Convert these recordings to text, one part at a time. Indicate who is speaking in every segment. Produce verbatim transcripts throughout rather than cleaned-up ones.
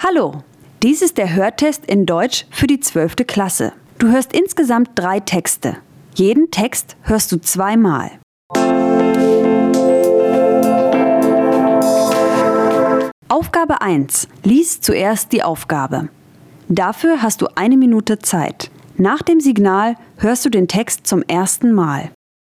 Speaker 1: Hallo, dies ist der Hörtest in Deutsch für die zwölfte Klasse. Du hörst insgesamt drei Texte. Jeden Text hörst du zweimal. Aufgabe eins. Lies zuerst die Aufgabe. Dafür hast du eine Minute Zeit. Nach dem Signal hörst du den Text zum ersten Mal.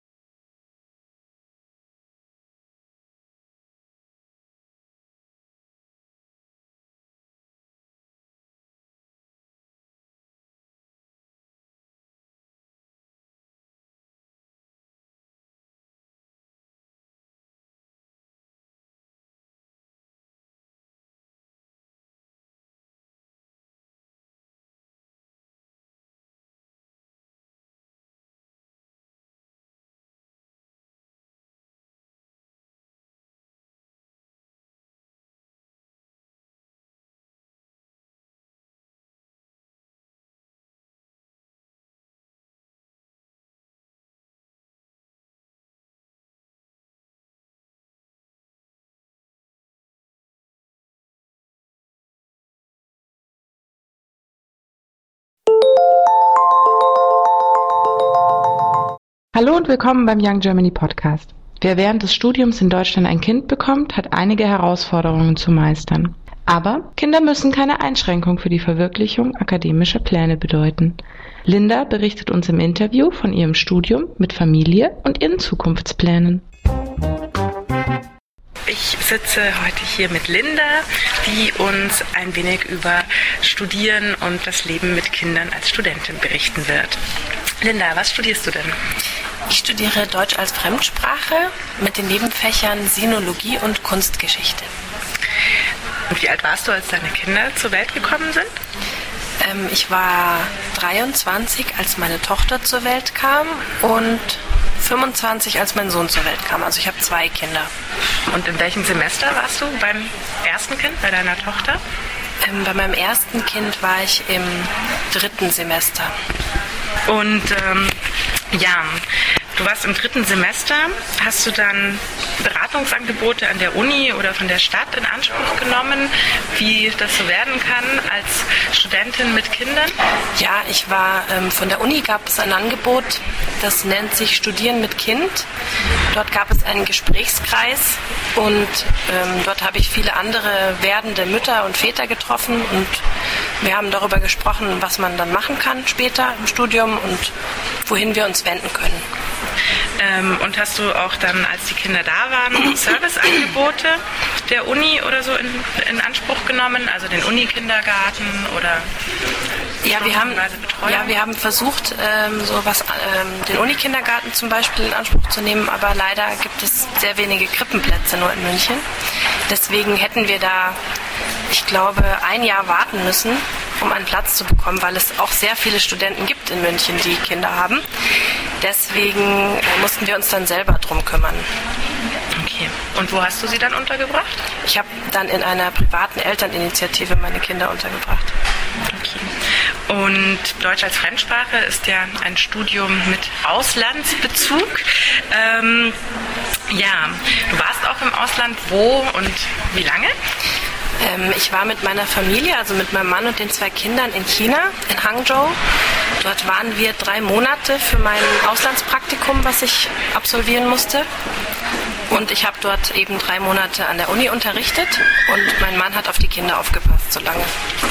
Speaker 2: Hallo und willkommen beim Young Germany Podcast. Wer während des Studiums in Deutschland ein Kind bekommt, hat einige Herausforderungen zu meistern. Aber Kinder müssen keine Einschränkung für die Verwirklichung akademischer Pläne bedeuten. Linda berichtet uns im Interview von ihrem Studium mit Familie und ihren Zukunftsplänen.
Speaker 3: Ich sitze heute hier mit Linda, die uns ein wenig über Studieren und das Leben mit Kindern als Studentin berichten wird. Linda, was studierst du denn?
Speaker 4: Ich studiere Deutsch als Fremdsprache mit den Nebenfächern Sinologie und Kunstgeschichte.
Speaker 3: Und wie alt warst du, als deine Kinder zur Welt gekommen sind?
Speaker 4: Ähm, ich war dreiundzwanzig, als meine Tochter zur Welt kam und fünfundzwanzig, als mein Sohn zur Welt kam. Also ich habe zwei Kinder.
Speaker 3: Und in welchem Semester warst du beim ersten Kind, bei deiner Tochter?
Speaker 4: Ähm, bei meinem ersten Kind war ich im dritten Semester.
Speaker 3: Und ähm, ja, du warst im dritten Semester. Hast du dann Beratungsangebote an der Uni oder von der Stadt in Anspruch genommen, wie das so werden kann als Studentin mit Kindern?
Speaker 4: Ja, ich war, ähm, von der Uni gab es ein Angebot, das nennt sich Studieren mit Kind. Dort gab es einen Gesprächskreis und ähm, dort habe ich viele andere werdende Mütter und Väter getroffen und wir haben darüber gesprochen, was man dann machen kann später im Studium und wohin wir uns wenden können.
Speaker 3: Ähm, und hast du auch dann, als die Kinder da waren, Serviceangebote der Uni oder so in, in Anspruch genommen? Also den Uni-Kindergarten oder
Speaker 4: ja, wir haben, ja, wir haben versucht, ähm, so was, ähm, den Uni-Kindergarten zum Beispiel in Anspruch zu nehmen, aber leider gibt es sehr wenige Krippenplätze nur in München. Deswegen hätten wir da, ich glaube, ein Jahr warten müssen, um einen Platz zu bekommen, weil es auch sehr viele Studenten gibt in München, die Kinder haben. Deswegen mussten wir uns dann selber drum kümmern.
Speaker 3: Okay. Und wo hast du sie dann untergebracht?
Speaker 4: Ich habe dann in einer privaten Elterninitiative meine Kinder untergebracht.
Speaker 3: Okay. Und Deutsch als Fremdsprache ist ja ein Studium mit Auslandsbezug. Ähm, ja, du warst auch im Ausland. Wo und wie lange?
Speaker 4: Ähm, ich war mit meiner Familie, also mit meinem Mann und den zwei Kindern in China, in Hangzhou. Dort waren wir drei Monate für mein Auslandspraktikum, was ich absolvieren musste. Und ich habe dort eben drei Monate an der Uni unterrichtet und mein Mann hat auf die Kinder aufgepasst, so lange.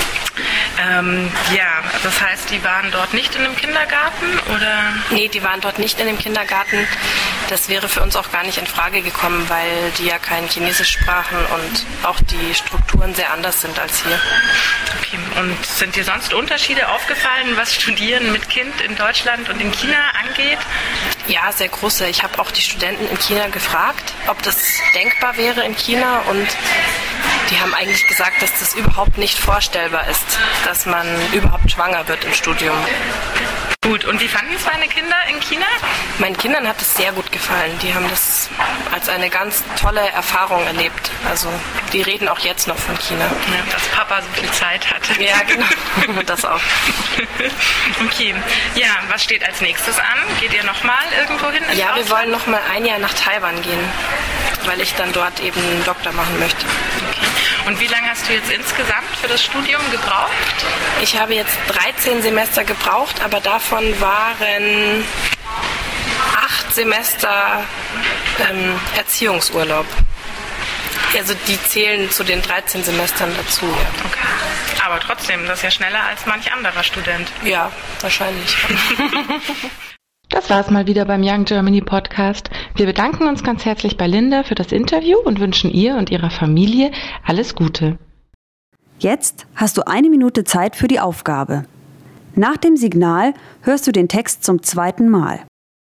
Speaker 3: Ähm, ja, das heißt, die waren dort nicht in einem Kindergarten, oder?
Speaker 4: Nee, die waren dort nicht in dem Kindergarten. Das wäre für uns auch gar nicht in Frage gekommen, weil die ja kein Chinesisch sprachen und auch die Strukturen sehr anders sind als hier.
Speaker 3: Okay, und sind dir sonst Unterschiede aufgefallen, was Studieren mit Kind in Deutschland und in China angeht?
Speaker 4: Ja, sehr große. Ich habe auch die Studenten in China gefragt, ob das denkbar wäre in China und die haben eigentlich gesagt, dass das überhaupt nicht vorstellbar ist, dass man überhaupt schwanger wird im Studium.
Speaker 3: Gut, und wie fanden es deine Kinder in China?
Speaker 4: Meinen Kindern hat es sehr gut gefallen. Die haben das als eine ganz tolle Erfahrung erlebt. Also die reden auch jetzt noch von China.
Speaker 3: Ja, dass Papa so viel Zeit hatte.
Speaker 4: Ja, genau. Das auch.
Speaker 3: Okay. Ja, was steht als nächstes an? Geht ihr nochmal irgendwo hin?
Speaker 4: Ja, wir wollen nochmal ein Jahr nach Taiwan gehen, weil ich dann dort eben einen Doktor machen möchte.
Speaker 3: Okay. Und wie lange hast du jetzt insgesamt für das Studium gebraucht?
Speaker 4: Ich habe jetzt dreizehn Semester gebraucht, aber davon waren acht Semester ähm, Erziehungsurlaub. Also die zählen zu den dreizehn Semestern dazu. Ja.
Speaker 3: Okay. Aber trotzdem, das ist ja schneller als manch anderer Student.
Speaker 4: Ja, wahrscheinlich.
Speaker 2: Das war es mal wieder beim Young Germany Podcast. Wir bedanken uns ganz herzlich bei Linda für das Interview und wünschen ihr und ihrer Familie alles Gute.
Speaker 1: Jetzt hast du eine Minute Zeit für die Aufgabe. Nach dem Signal hörst du den Text zum zweiten Mal.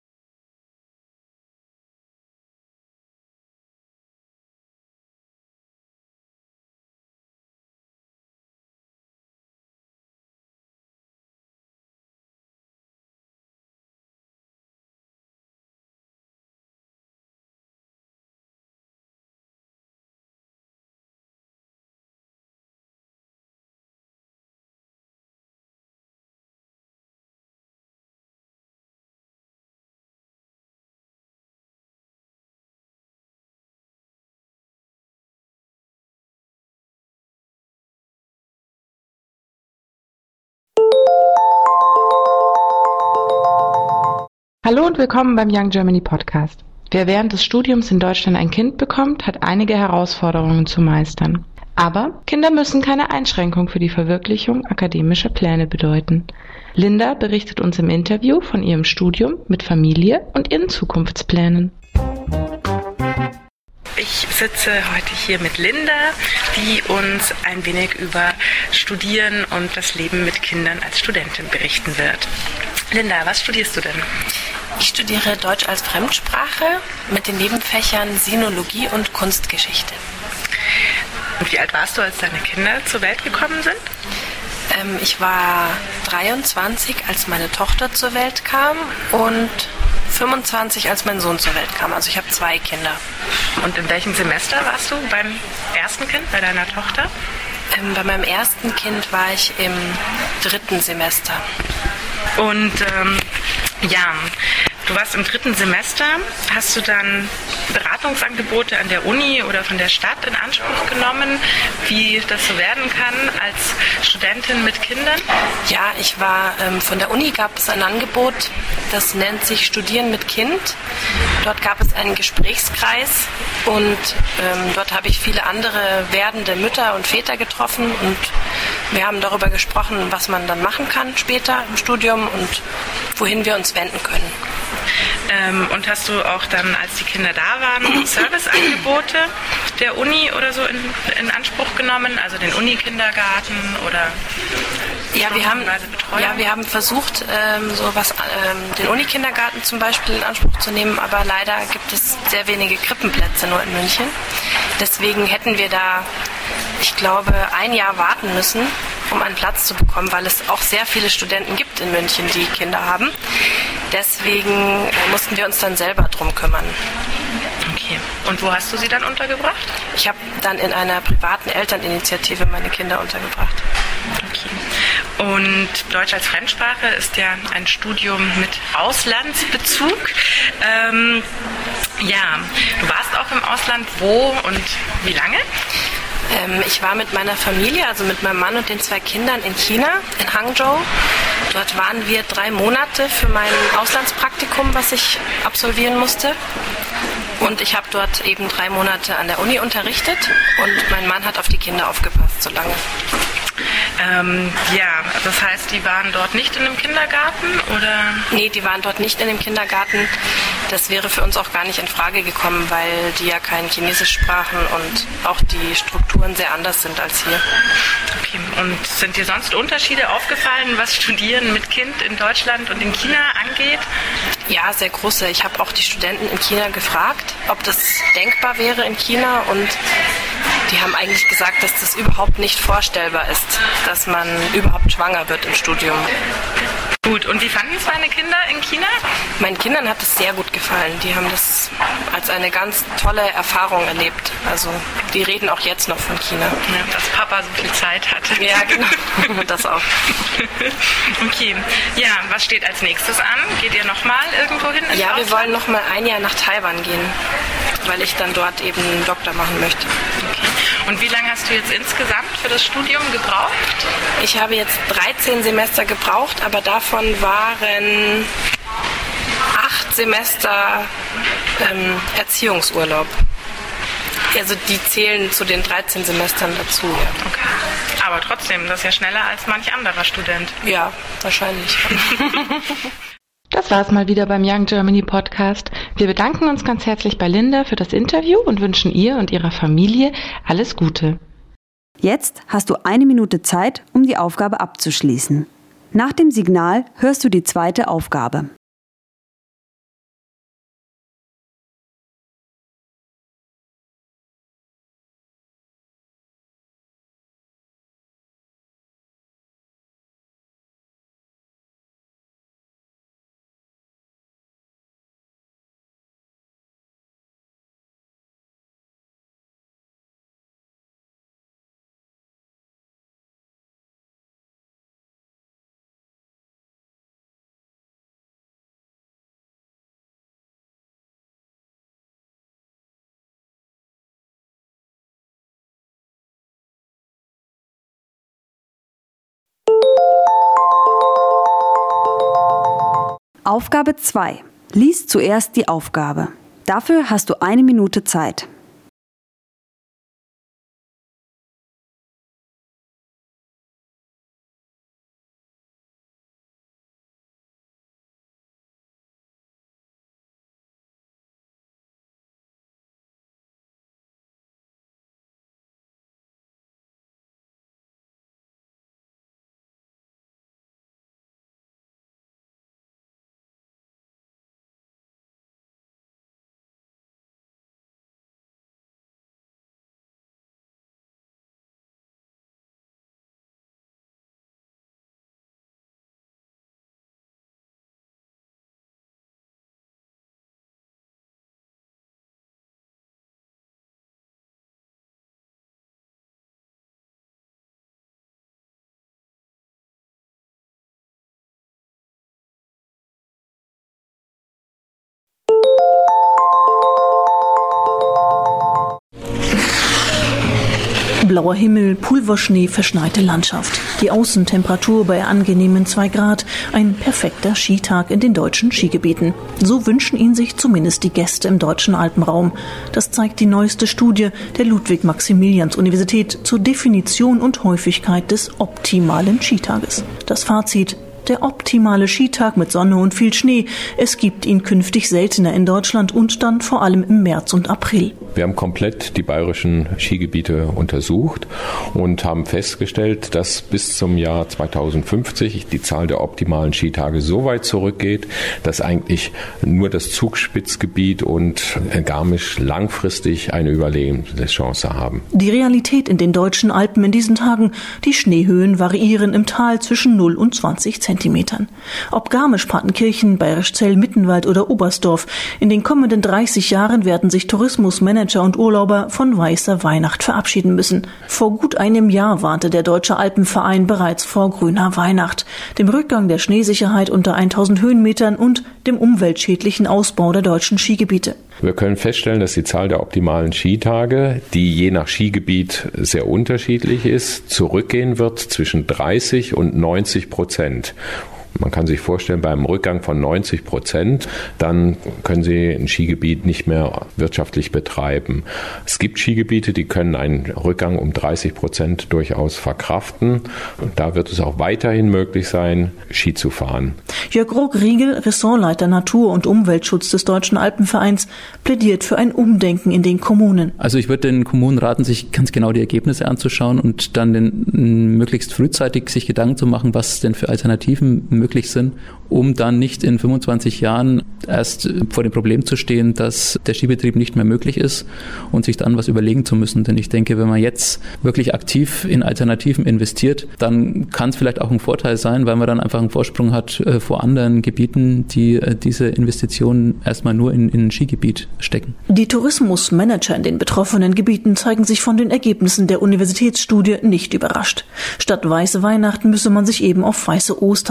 Speaker 2: Hallo und willkommen beim Young Germany Podcast. Wer während des Studiums in Deutschland ein Kind bekommt, hat einige Herausforderungen zu meistern. Aber Kinder müssen keine Einschränkung für die Verwirklichung akademischer Pläne bedeuten. Linda berichtet uns im Interview von ihrem Studium mit Familie und ihren Zukunftsplänen.
Speaker 3: Ich sitze heute hier mit Linda, die uns ein wenig über Studieren und das Leben mit Kindern als Studentin berichten wird. Linda, was studierst du denn?
Speaker 4: Ich studiere Deutsch als Fremdsprache mit den Nebenfächern Sinologie und Kunstgeschichte.
Speaker 3: Und wie alt warst du, als deine Kinder zur Welt gekommen sind?
Speaker 4: Ähm, ich war dreiundzwanzig, als meine Tochter zur Welt kam und fünfundzwanzig, als mein Sohn zur Welt kam. Also ich habe zwei Kinder.
Speaker 3: Und in welchem Semester warst du beim ersten Kind, bei deiner Tochter?
Speaker 4: Ähm, bei meinem ersten Kind war ich im dritten Semester.
Speaker 3: Und ähm, ja, du warst im dritten Semester. Hast du dann Beratungsangebote an der Uni oder von der Stadt in Anspruch genommen, wie das so werden kann als Studentin mit Kindern?
Speaker 4: Ja, ich war, ähm, von der Uni gab es ein Angebot, das nennt sich Studieren mit Kind. Dort gab es einen Gesprächskreis und ähm, dort habe ich viele andere werdende Mütter und Väter getroffen und wir haben darüber gesprochen, was man dann machen kann später im Studium und wohin wir uns wenden können.
Speaker 3: Ähm, und hast du auch dann, als die Kinder da waren, Serviceangebote der Uni oder so in, in Anspruch genommen? Also den Uni-Kindergarten oder
Speaker 4: ja, wir haben, ja, wir haben versucht, ähm, so was, ähm, den Uni-Kindergarten zum Beispiel in Anspruch zu nehmen, aber leider gibt es sehr wenige Krippenplätze nur in München. Deswegen hätten wir da, ich glaube, ein Jahr warten müssen, um einen Platz zu bekommen, weil es auch sehr viele Studenten gibt in München, die Kinder haben. Deswegen mussten wir uns dann selber drum kümmern.
Speaker 3: Okay. Und wo hast du sie dann untergebracht?
Speaker 4: Ich habe dann in einer privaten Elterninitiative meine Kinder untergebracht.
Speaker 3: Okay. Und Deutsch als Fremdsprache ist ja ein Studium mit Auslandsbezug. Ähm, ja, du warst auch im Ausland. Wo und wie lange?
Speaker 4: Ähm, ich war mit meiner Familie, also mit meinem Mann und den zwei Kindern in China, in Hangzhou. Dort waren wir drei Monate für mein Auslandspraktikum, was ich absolvieren musste. Und ich habe dort eben drei Monate an der Uni unterrichtet und mein Mann hat auf die Kinder aufgepasst, so lange.
Speaker 3: Ähm, ja, das heißt, die waren dort nicht in einem Kindergarten, oder?
Speaker 4: Nee, die waren dort nicht in dem Kindergarten. Das wäre für uns auch gar nicht in Frage gekommen, weil die ja kein Chinesisch sprachen und auch die Strukturen sehr anders sind als hier.
Speaker 3: Okay, und sind dir sonst Unterschiede aufgefallen, was Studieren mit Kind in Deutschland und in China angeht?
Speaker 4: Ja, sehr große. Ich habe auch die Studenten in China gefragt, ob das denkbar wäre in China und die haben eigentlich gesagt, dass das überhaupt nicht vorstellbar ist, dass man überhaupt schwanger wird im Studium.
Speaker 3: Gut, und wie fanden es deine Kinder in China?
Speaker 4: Meinen Kindern hat es sehr gut gefallen. Die haben das als eine ganz tolle Erfahrung erlebt. Also die reden auch jetzt noch von China.
Speaker 3: Ja, dass Papa so viel Zeit hatte.
Speaker 4: Ja, genau. Das auch.
Speaker 3: Okay. Ja, was steht als nächstes an? Geht ihr nochmal irgendwo hin?
Speaker 4: Ja, wir wollen nochmal ein Jahr nach Taiwan gehen, weil ich dann dort eben einen Doktor machen möchte.
Speaker 3: Okay. Und wie lange hast du jetzt insgesamt für das Studium gebraucht?
Speaker 4: Ich habe jetzt dreizehn Semester gebraucht, aber davon waren acht Semester ähm, Erziehungsurlaub. Also die zählen zu den dreizehn Semestern dazu. Ja.
Speaker 3: Okay. Aber trotzdem, das ist ja schneller als manch anderer Student.
Speaker 4: Ja, wahrscheinlich.
Speaker 2: Das war es mal wieder beim Young Germany Podcast. Wir bedanken uns ganz herzlich bei Linda für das Interview und wünschen ihr und ihrer Familie alles Gute.
Speaker 1: Jetzt hast du eine Minute Zeit, um die Aufgabe abzuschließen. Nach dem Signal hörst du die zweite Aufgabe. Aufgabe zwei. Lies zuerst die Aufgabe. Dafür hast du eine Minute Zeit.
Speaker 5: Blauer Himmel, Pulverschnee, verschneite Landschaft. Die Außentemperatur bei angenehmen zwei Grad. Ein perfekter Skitag in den deutschen Skigebieten. So wünschen ihn sich zumindest die Gäste im deutschen Alpenraum. Das zeigt die neueste Studie der Ludwig-Maximilians-Universität zur Definition und Häufigkeit des optimalen Skitages. Das Fazit: Der optimale Skitag mit Sonne und viel Schnee. Es gibt ihn künftig seltener in Deutschland und dann vor allem im März und April.
Speaker 6: Wir haben komplett die bayerischen Skigebiete untersucht und haben festgestellt, dass bis zum Jahr zweitausendfünfzig die Zahl der optimalen Skitage so weit zurückgeht, dass eigentlich nur das Zugspitzgebiet und Garmisch langfristig eine Überlebenschance haben.
Speaker 5: Die Realität in den deutschen Alpen in diesen Tagen: Die Schneehöhen variieren im Tal zwischen null und zwanzig Zentimetern. Ob Garmisch-Partenkirchen, Bayerischzell, Mittenwald oder Oberstdorf, in den kommenden dreißig Jahren werden sich Tourismusmanager und Urlauber von weißer Weihnacht verabschieden müssen. Vor gut einem Jahr warnte der Deutsche Alpenverein bereits vor grüner Weihnacht, dem Rückgang der Schneesicherheit unter tausend Höhenmetern und dem umweltschädlichen Ausbau der deutschen Skigebiete.
Speaker 6: Wir können feststellen, dass die Zahl der optimalen Skitage, die je nach Skigebiet sehr unterschiedlich ist, zurückgehen wird zwischen dreißig und neunzig Prozent. Man kann sich vorstellen, beim Rückgang von neunzig Prozent, dann können Sie ein Skigebiet nicht mehr wirtschaftlich betreiben. Es gibt Skigebiete, die können einen Rückgang um dreißig Prozent durchaus verkraften. Und da wird es auch weiterhin möglich sein, Ski zu fahren.
Speaker 5: Jörg Ruck-Riegel, Ressortleiter Natur- und Umweltschutz des Deutschen Alpenvereins, plädiert für ein Umdenken in den Kommunen.
Speaker 7: Also ich würde den Kommunen raten, sich ganz genau die Ergebnisse anzuschauen und dann den, möglichst frühzeitig sich Gedanken zu machen, was denn für Alternativen möglich sind, um dann nicht in fünfundzwanzig Jahren erst vor dem Problem zu stehen, dass der Skibetrieb nicht mehr möglich ist und sich dann was überlegen zu müssen. Denn ich denke, wenn man jetzt wirklich aktiv in Alternativen investiert, dann kann es vielleicht auch ein Vorteil sein, weil man dann einfach einen Vorsprung hat äh, vor anderen Gebieten, die äh, diese Investitionen erstmal nur in, in ein Skigebiet stecken.
Speaker 5: Die Tourismusmanager in den betroffenen Gebieten zeigen sich von den Ergebnissen der Universitätsstudie nicht überrascht. Statt weiße Weihnachten müsse man sich eben auf weiße Ostern einstellen.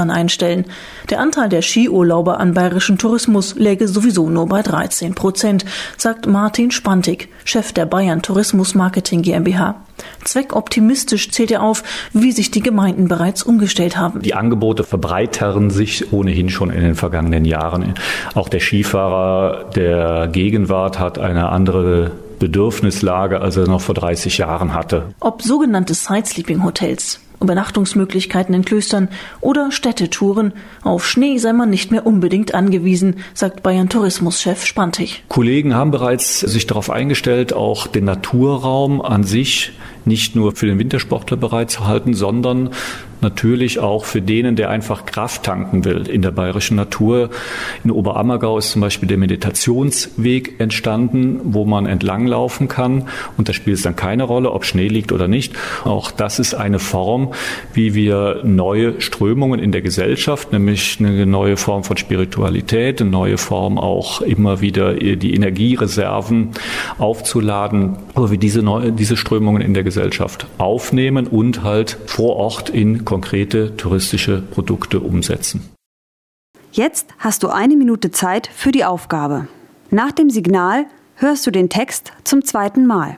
Speaker 5: einstellen. Der Anteil der Skiurlauber an bayerischen Tourismus läge sowieso nur bei dreizehn Prozent, sagt Martin Spantig, Chef der Bayern Tourismus Marketing GmbH. Zweckoptimistisch zählt er auf, wie sich die Gemeinden bereits umgestellt haben.
Speaker 8: Die Angebote verbreitern sich ohnehin schon in den vergangenen Jahren. Auch der Skifahrer der Gegenwart hat eine andere Bedürfnislage, als er noch vor dreißig Jahren hatte.
Speaker 5: Ob sogenannte Side-Sleeping-Hotels, Übernachtungsmöglichkeiten in Klöstern oder Städtetouren, auf Schnee sei man nicht mehr unbedingt angewiesen, sagt Bayern Tourismuschef Spantig.
Speaker 8: Kollegen haben bereits sich darauf eingestellt, auch den Naturraum an sich nicht nur für den Wintersportler bereitzuhalten, sondern natürlich auch für denen, der einfach Kraft tanken will in der bayerischen Natur. In Oberammergau ist zum Beispiel der Meditationsweg entstanden, wo man entlanglaufen kann. Und da spielt es dann keine Rolle, ob Schnee liegt oder nicht. Auch das ist eine Form, wie wir neue Strömungen in der Gesellschaft, nämlich eine neue Form von Spiritualität, eine neue Form auch immer wieder die Energiereserven aufzuladen, wo wir diese, neue, diese Strömungen in der Gesellschaft aufnehmen und halt vor Ort in konkrete touristische Produkte umsetzen.
Speaker 1: Jetzt hast du eine Minute Zeit für die Aufgabe. Nach dem Signal hörst du den Text zum zweiten Mal.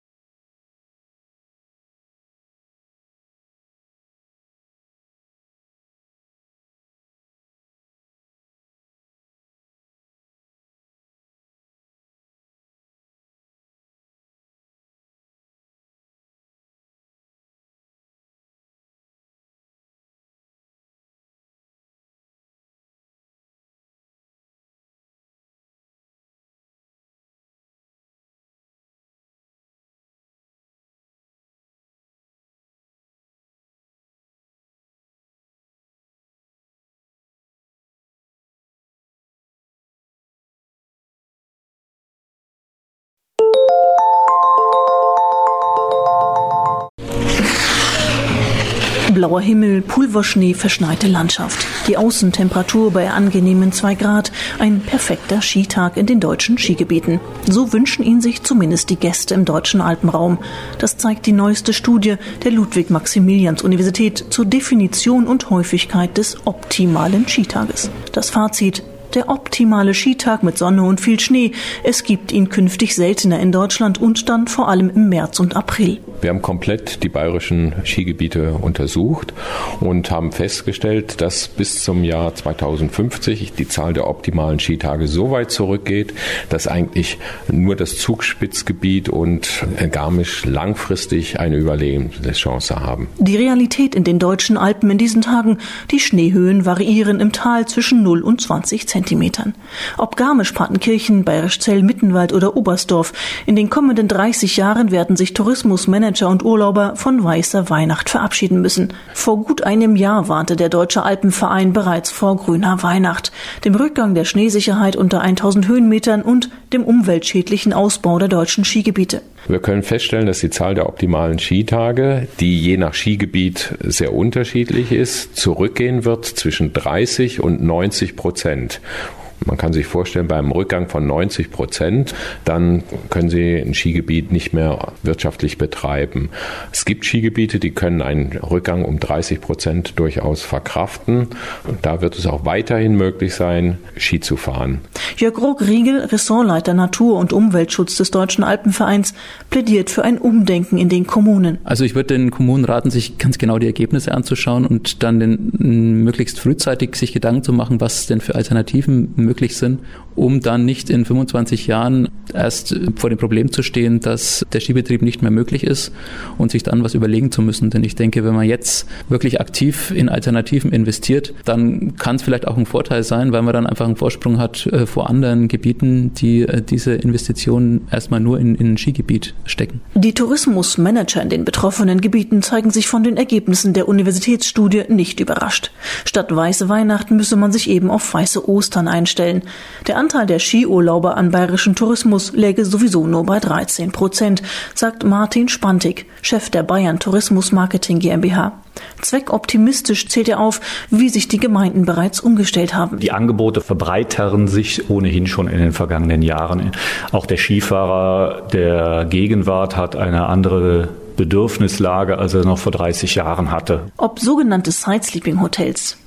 Speaker 5: Blauer Himmel, Pulverschnee, verschneite Landschaft. Die Außentemperatur bei angenehmen zwei Grad. Ein perfekter Skitag in den deutschen Skigebieten. So wünschen ihn sich zumindest die Gäste im deutschen Alpenraum. Das zeigt die neueste Studie der Ludwig-Maximilians-Universität zur Definition und Häufigkeit des optimalen Skitages. Das Fazit: Der optimale Skitag mit Sonne und viel Schnee. Es gibt ihn künftig seltener in Deutschland und dann vor allem im März und April.
Speaker 6: Wir haben komplett die bayerischen Skigebiete untersucht und haben festgestellt, dass bis zum Jahr zweitausendfünfzig die Zahl der optimalen Skitage so weit zurückgeht, dass eigentlich nur das Zugspitzgebiet und Garmisch langfristig eine Überlebenschance haben.
Speaker 5: Die Realität in den deutschen Alpen in diesen Tagen: Die Schneehöhen variieren im Tal zwischen null und zwanzig Zentimetern. Ob Garmisch-Partenkirchen, Bayerischzell, Mittenwald oder Oberstdorf, in den kommenden dreißig Jahren werden sich Tourismusmanager und Urlauber von weißer Weihnacht verabschieden müssen. Vor gut einem Jahr warnte der Deutsche Alpenverein bereits vor grüner Weihnacht, dem Rückgang der Schneesicherheit unter tausend Höhenmetern und dem umweltschädlichen Ausbau der deutschen Skigebiete.
Speaker 6: Wir können feststellen, dass die Zahl der optimalen Skitage, die je nach Skigebiet sehr unterschiedlich ist, zurückgehen wird zwischen dreißig und neunzig Prozent. Man kann sich vorstellen, bei einem Rückgang von neunzig Prozent, dann können Sie ein Skigebiet nicht mehr wirtschaftlich betreiben. Es gibt Skigebiete, die können einen Rückgang um dreißig Prozent durchaus verkraften. Und da wird es auch weiterhin möglich sein, Ski zu fahren.
Speaker 5: Jörg Ruck-Riegel, Ressortleiter Natur- und Umweltschutz des Deutschen Alpenvereins, plädiert für ein Umdenken in den Kommunen.
Speaker 7: Also ich würde den Kommunen raten, sich ganz genau die Ergebnisse anzuschauen und dann den, möglichst frühzeitig sich Gedanken zu machen, was denn für Alternativen möglich sind, um dann nicht in fünfundzwanzig Jahren erst vor dem Problem zu stehen, dass der Skibetrieb nicht mehr möglich ist und sich dann was überlegen zu müssen. Denn ich denke, wenn man jetzt wirklich aktiv in Alternativen investiert, dann kann es vielleicht auch ein Vorteil sein, weil man dann einfach einen Vorsprung hat äh, vor anderen Gebieten, die äh, diese Investitionen erstmal nur in, in ein Skigebiet stecken.
Speaker 5: Die Tourismusmanager in den betroffenen Gebieten zeigen sich von den Ergebnissen der Universitätsstudie nicht überrascht. Statt weiße Weihnachten müsse man sich eben auf weiße Ostern einstellen. Der Anteil der Skiurlauber an bayerischen Tourismus läge sowieso nur bei dreizehn Prozent, sagt Martin Spantig, Chef der Bayern Tourismus Marketing GmbH. Zweckoptimistisch zählt er auf, wie sich die Gemeinden bereits umgestellt haben.
Speaker 8: Die Angebote verbreitern sich ohnehin schon in den vergangenen Jahren. Auch der Skifahrer der Gegenwart hat eine andere Bedürfnislage, als er noch vor dreißig Jahren hatte.
Speaker 5: Ob sogenannte Side-Sleeping-Hotels,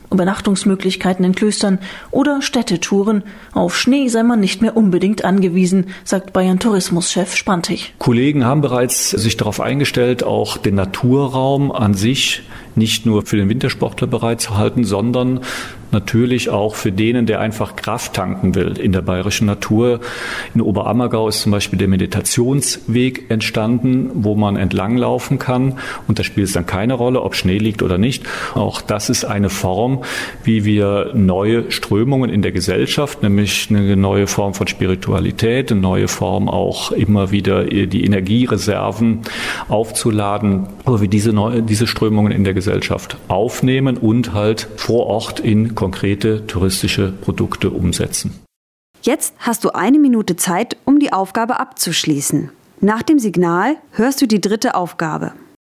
Speaker 5: Übernachtungsmöglichkeiten in Klöstern oder Städtetouren. Auf Schnee sei man nicht mehr unbedingt angewiesen, sagt Bayern-Tourismus-Chef Spantig.
Speaker 8: Kollegen haben bereits sich darauf eingestellt, auch den Naturraum an sich nicht nur für den Wintersportler bereitzuhalten, sondern natürlich auch für denen, der einfach Kraft tanken will in der bayerischen Natur. In Oberammergau ist zum Beispiel der Meditationsweg entstanden, wo man entlanglaufen kann. Und da spielt es dann keine Rolle, ob Schnee liegt oder nicht. Auch das ist eine Form, wie wir neue Strömungen in der Gesellschaft, nämlich eine neue Form von Spiritualität, eine neue Form auch immer wieder die Energiereserven aufzuladen, wo wir diese, neue, diese Strömungen in der Gesellschaft aufnehmen und halt vor Ort in konkrete touristische Produkte umsetzen.
Speaker 1: Jetzt hast du eine Minute Zeit, um die Aufgabe abzuschließen. Nach dem Signal hörst du die dritte Aufgabe.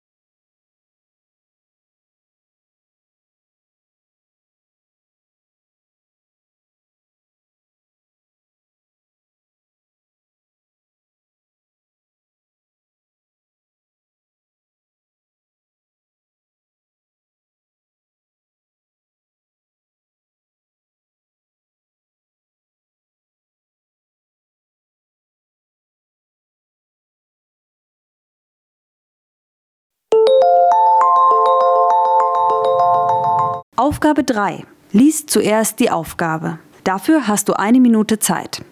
Speaker 1: Aufgabe drei. Lies zuerst die Aufgabe. Dafür hast du eine Minute Zeit.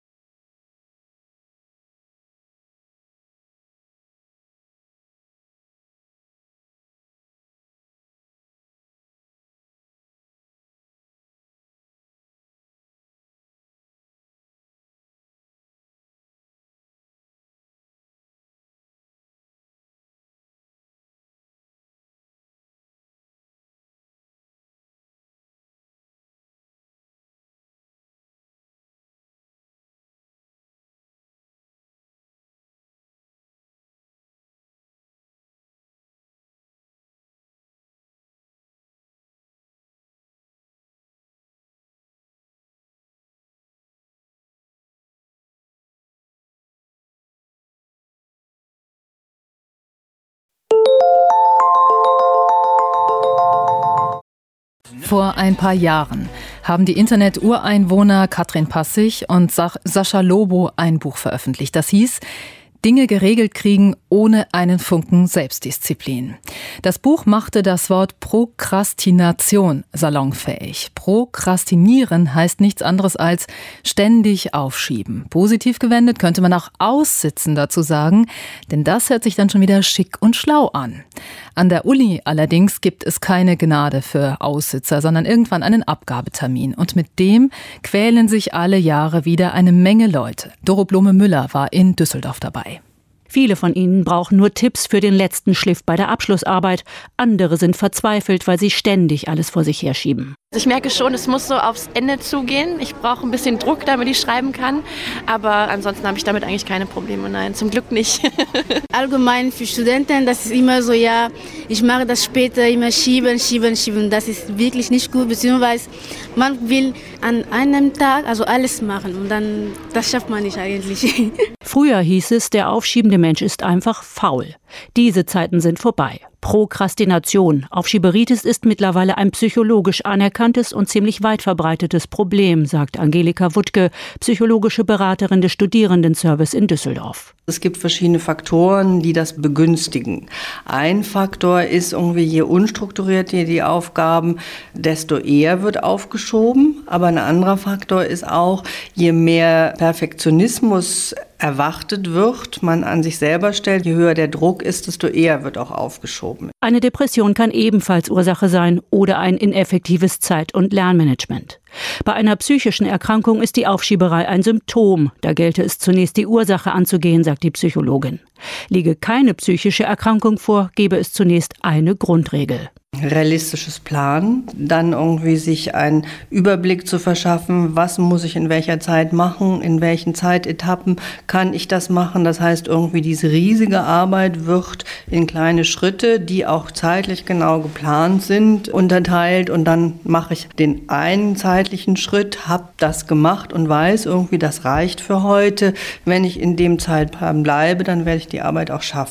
Speaker 9: Vor ein paar Jahren haben die Internet-Ureinwohner Katrin Passig und Sascha Lobo ein Buch veröffentlicht. Das hieß Dinge geregelt kriegen ohne einen Funken Selbstdisziplin. Das Buch machte das Wort Prokrastination salonfähig. Prokrastinieren heißt nichts anderes als ständig aufschieben. Positiv gewendet könnte man auch aussitzen dazu sagen, denn das hört sich dann schon wieder schick und schlau an. An der Uni allerdings gibt es keine Gnade für Aussitzer, sondern irgendwann einen Abgabetermin. Und mit dem quälen sich alle Jahre wieder eine Menge Leute. Doro Blome-Müller war in Düsseldorf dabei.
Speaker 10: Viele von ihnen brauchen nur Tipps für den letzten Schliff bei der Abschlussarbeit. Andere sind verzweifelt, weil sie ständig alles vor sich herschieben.
Speaker 11: Ich merke schon, es muss so aufs Ende zugehen. Ich brauche ein bisschen Druck, damit ich schreiben kann. Aber ansonsten habe ich damit eigentlich keine Probleme. Nein, zum Glück nicht.
Speaker 12: Allgemein für Studenten, das ist immer so, ja, ich mache das später, immer schieben, schieben, schieben. Das ist wirklich nicht gut, beziehungsweise man will an einem Tag also alles machen und dann, das schafft man nicht eigentlich.
Speaker 10: Früher hieß es, der aufschiebende Mensch ist einfach faul. Diese Zeiten sind vorbei. Prokrastination, Aufschieberitis ist mittlerweile ein psychologisch anerkanntes und ziemlich weit verbreitetes Problem, sagt Angelika Wuttke, psychologische Beraterin des Studierendenservice in Düsseldorf.
Speaker 13: Es gibt verschiedene Faktoren, die das begünstigen. Ein Faktor ist irgendwie, je unstrukturierter die Aufgaben, desto eher wird aufgeschoben. Aber ein anderer Faktor ist auch, je mehr Perfektionismus erwartet wird, man an sich selber stellt, je höher der Druck ist, desto eher wird auch aufgeschoben.
Speaker 10: Eine Depression kann ebenfalls Ursache sein oder ein ineffektives Zeit- und Lernmanagement. Bei einer psychischen Erkrankung ist die Aufschieberei ein Symptom. Da gelte es zunächst, die Ursache anzugehen, sagt die Psychologin. Liege keine psychische Erkrankung vor, gebe es zunächst eine Grundregel.
Speaker 13: Realistisches Planen, dann irgendwie sich einen Überblick zu verschaffen, was muss ich in welcher Zeit machen, in welchen Zeitetappen kann ich das machen. Das heißt, irgendwie diese riesige Arbeit wird in kleine Schritte, die auch zeitlich genau geplant sind, unterteilt und dann mache ich den einen zeitlichen Schritt, habe das gemacht und weiß irgendwie, das reicht für heute. Wenn ich in dem Zeitplan bleibe, dann werde ich die Arbeit auch schaffen.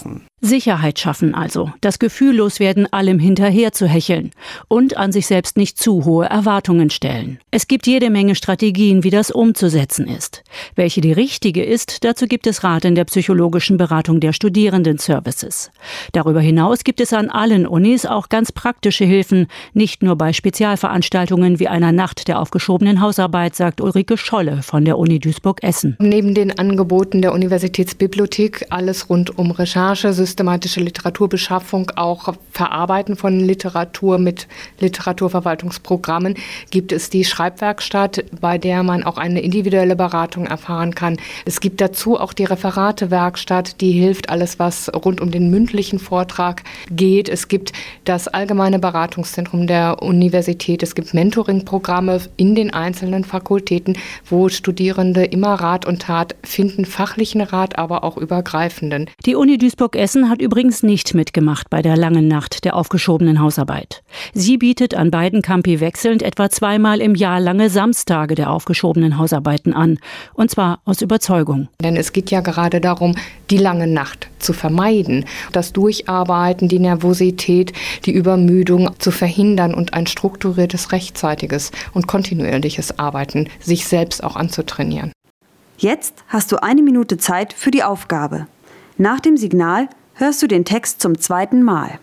Speaker 10: Sicherheit schaffen also, das Gefühl loswerden, allem hinterher zu hecheln und an sich selbst nicht zu hohe Erwartungen stellen. Es gibt jede Menge Strategien, wie das umzusetzen ist. Welche die richtige ist, dazu gibt es Rat in der psychologischen Beratung der Studierendenservices. Darüber hinaus gibt es an allen Unis auch ganz praktische Hilfen, nicht nur bei Spezialveranstaltungen wie einer Nacht der aufgeschobenen Hausarbeit, sagt Ulrike Scholle von der Uni Duisburg-Essen.
Speaker 14: Neben den Angeboten der Universitätsbibliothek alles rund um Recherche, systematische Literaturbeschaffung, auch Verarbeiten von Literatur mit Literaturverwaltungsprogrammen, gibt es die Schreibwerkstatt, bei der man auch eine individuelle Beratung erfahren kann. Es gibt dazu auch die Referatewerkstatt, die hilft, alles was rund um den mündlichen Vortrag geht. Es gibt das allgemeine Beratungszentrum der Universität. Es gibt Mentoring-Programme in den einzelnen Fakultäten, wo Studierende immer Rat und Tat finden, fachlichen Rat, aber auch übergreifenden.
Speaker 10: Die Uni Duisburg-Essen hat übrigens nicht mitgemacht bei der langen Nacht der aufgeschobenen Hausarbeit. Sie bietet an beiden Campi wechselnd etwa zweimal im Jahr lange Samstage der aufgeschobenen Hausarbeiten an. Und zwar aus Überzeugung.
Speaker 14: Denn es geht ja gerade darum, die lange Nacht zu vermeiden, das Durcharbeiten, die Nervosität, die Übermüdung zu verhindern und ein strukturiertes, rechtzeitiges und kontinuierliches Arbeiten sich selbst auch anzutrainieren.
Speaker 1: Jetzt hast du eine Minute Zeit für die Aufgabe. Nach dem Signal hörst du den Text zum zweiten Mal.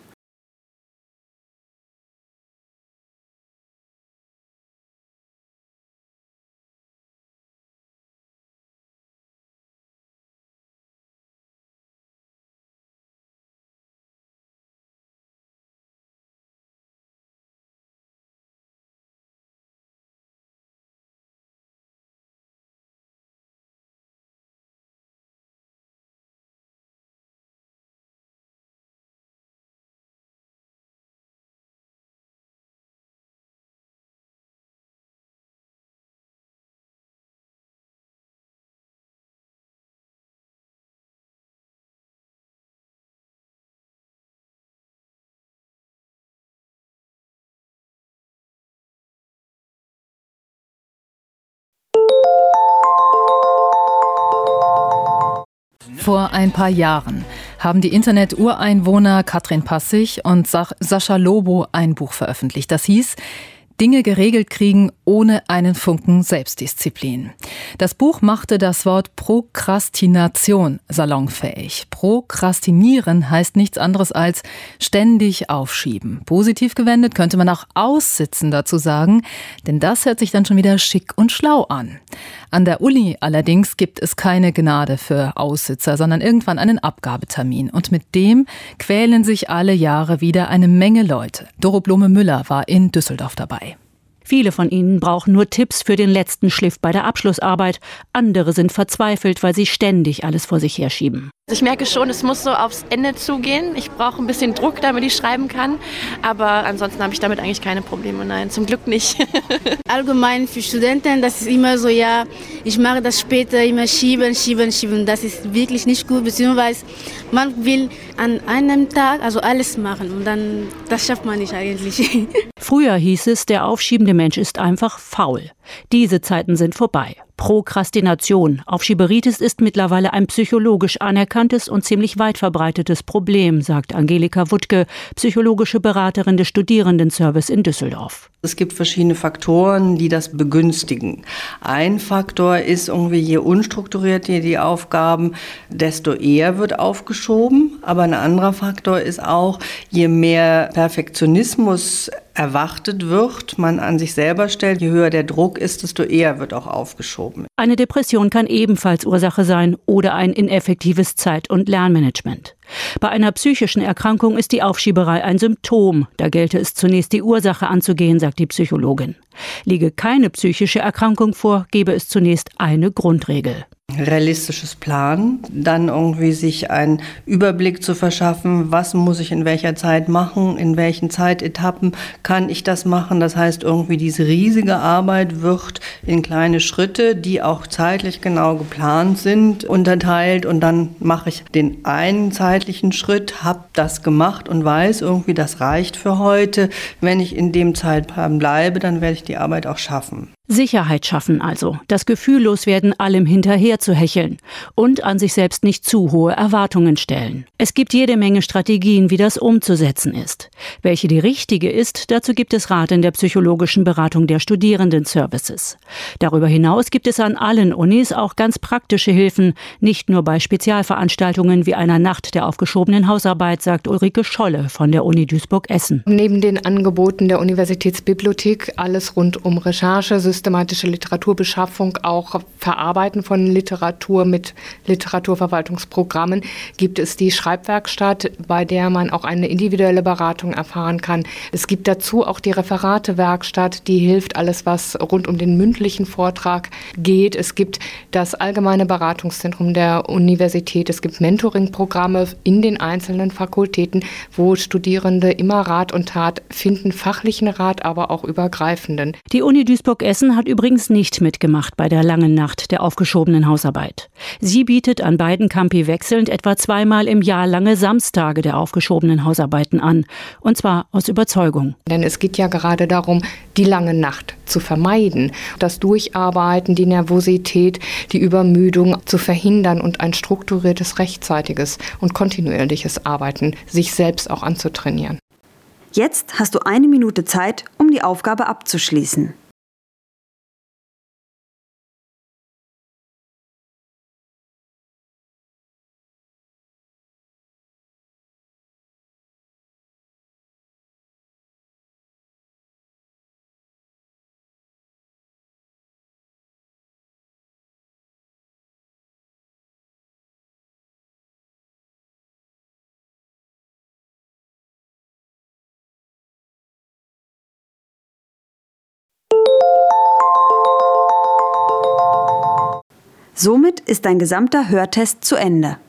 Speaker 9: Vor ein paar Jahren haben die Internet-Ureinwohner Katrin Passig und Sascha Lobo ein Buch veröffentlicht. Das hieß Dinge geregelt kriegen ohne einen Funken Selbstdisziplin. Das Buch machte das Wort Prokrastination salonfähig. Prokrastinieren heißt nichts anderes als ständig aufschieben. Positiv gewendet könnte man auch aussitzen dazu sagen, denn das hört sich dann schon wieder schick und schlau an. An der Uni allerdings gibt es keine Gnade für Aussitzer, sondern irgendwann einen Abgabetermin. Und mit dem quälen sich alle Jahre wieder eine Menge Leute. Doro Blome-Müller war in Düsseldorf dabei.
Speaker 10: Viele von ihnen brauchen nur Tipps für den letzten Schliff bei der Abschlussarbeit. Andere sind verzweifelt, weil sie ständig alles vor sich herschieben.
Speaker 11: Ich merke schon, es muss so aufs Ende zugehen. Ich brauche ein bisschen Druck, damit ich schreiben kann. Aber ansonsten habe ich damit eigentlich keine Probleme. Nein, zum Glück nicht.
Speaker 12: Allgemein für Studenten, das ist immer so, ja, ich mache das später, immer schieben, schieben, schieben. Das ist wirklich nicht gut, beziehungsweise man will an einem Tag also alles machen und dann, das schafft man nicht eigentlich.
Speaker 10: Früher hieß es, der aufschiebende Mensch ist einfach faul. Diese Zeiten sind vorbei. Prokrastination, Aufschieberitis ist mittlerweile ein psychologisch anerkanntes und ziemlich weit verbreitetes Problem, sagt Angelika Wuttke, psychologische Beraterin des Studierendenservice in Düsseldorf.
Speaker 13: Es gibt verschiedene Faktoren, die das begünstigen. Ein Faktor ist irgendwie, je unstrukturierter die Aufgaben, desto eher wird aufgeschoben. Aber ein anderer Faktor ist auch, je mehr Perfektionismus erwartet wird, man an sich selber stellt, je höher der Druck ist, desto eher wird auch aufgeschoben.
Speaker 10: Eine Depression kann ebenfalls Ursache sein oder ein ineffektives Zeit- und Lernmanagement. Bei einer psychischen Erkrankung ist die Aufschieberei ein Symptom. Da gelte es zunächst die Ursache anzugehen, sagt die Psychologin. Liege keine psychische Erkrankung vor, gebe es zunächst eine Grundregel.
Speaker 13: Realistisches Planen, dann irgendwie sich einen Überblick zu verschaffen, was muss ich in welcher Zeit machen, in welchen Zeitetappen kann ich das machen. Das heißt, irgendwie diese riesige Arbeit wird in kleine Schritte, die auch zeitlich genau geplant sind, unterteilt und dann mache ich den einen zeitlichen Schritt, habe das gemacht und weiß irgendwie, das reicht für heute. Wenn ich in dem Zeitrahmen bleibe, dann werde ich die Arbeit auch schaffen.
Speaker 10: Sicherheit schaffen also, das Gefühl loswerden, allem hinterher zu hecheln und an sich selbst nicht zu hohe Erwartungen stellen. Es gibt jede Menge Strategien, wie das umzusetzen ist. Welche die richtige ist, dazu gibt es Rat in der psychologischen Beratung der Studierendenservices. Darüber hinaus gibt es an allen Unis auch ganz praktische Hilfen, nicht nur bei Spezialveranstaltungen wie einer Nacht der aufgeschobenen Hausarbeit, sagt Ulrike Scholle von der Uni Duisburg-Essen.
Speaker 14: Neben den Angeboten der Universitätsbibliothek alles rund um Recherche, systematische Literaturbeschaffung, auch Verarbeiten von Literatur mit Literaturverwaltungsprogrammen, gibt es die Schreibwerkstatt, bei der man auch eine individuelle Beratung erfahren kann. Es gibt dazu auch die Referatewerkstatt, die hilft, alles was rund um den mündlichen Vortrag geht. Es gibt das allgemeine Beratungszentrum der Universität. Es gibt Mentoring-Programme in den einzelnen Fakultäten, wo Studierende immer Rat und Tat finden, fachlichen Rat, aber auch übergreifenden.
Speaker 10: Die Uni Duisburg-Essen hat übrigens nicht mitgemacht bei der langen Nacht der aufgeschobenen Hausarbeit. Sie bietet an beiden Campi wechselnd etwa zweimal im Jahr lange Samstage der aufgeschobenen Hausarbeiten an. Und zwar aus Überzeugung.
Speaker 14: Denn es geht ja gerade darum, die lange Nacht zu vermeiden. Das Durcharbeiten, die Nervosität, die Übermüdung zu verhindern und ein strukturiertes, rechtzeitiges und kontinuierliches Arbeiten sich selbst auch anzutrainieren.
Speaker 1: Jetzt hast du eine Minute Zeit, um die Aufgabe abzuschließen. Somit ist dein gesamter Hörtest zu Ende.